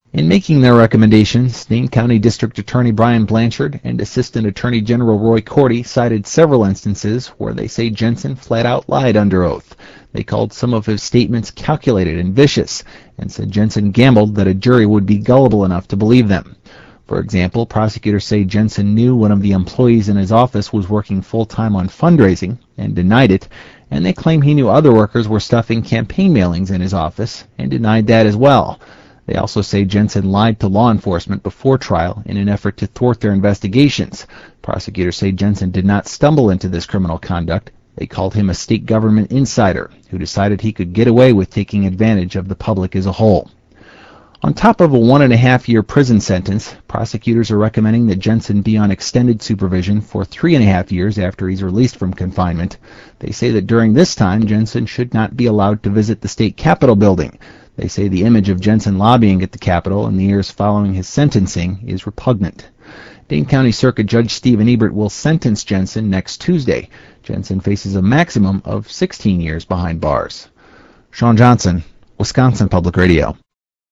In making their recommendations, Dane County District Attorney Brian Blanchard and Assistant Attorney General Roy Cordy cited several instances where they say Jensen flat out lied under oath. They called some of his statements calculated and vicious, and said Jensen gambled that a jury would be gullible enough to believe them. For example, prosecutors say Jensen knew one of the employees in his office was working full-time on fundraising and denied it, and they claim he knew other workers were stuffing campaign mailings in his office and denied that as well. They also say Jensen lied to law enforcement before trial in an effort to thwart their investigations. Prosecutors say Jensen did not stumble into this criminal conduct. They called him a state government insider who decided he could get away with taking advantage of the public as a whole. On top of a 1.5-year prison sentence, prosecutors are recommending that Jensen be on extended supervision for 3.5 years after he's released from confinement. They say that during this time, Jensen should not be allowed to visit the state capitol building. They say the image of Jensen lobbying at the Capitol in the years following his sentencing is repugnant. Dane County Circuit Judge Stephen Ebert will sentence Jensen next Tuesday. Jensen faces a maximum of 16 years behind bars. Sean Johnson, Wisconsin Public Radio.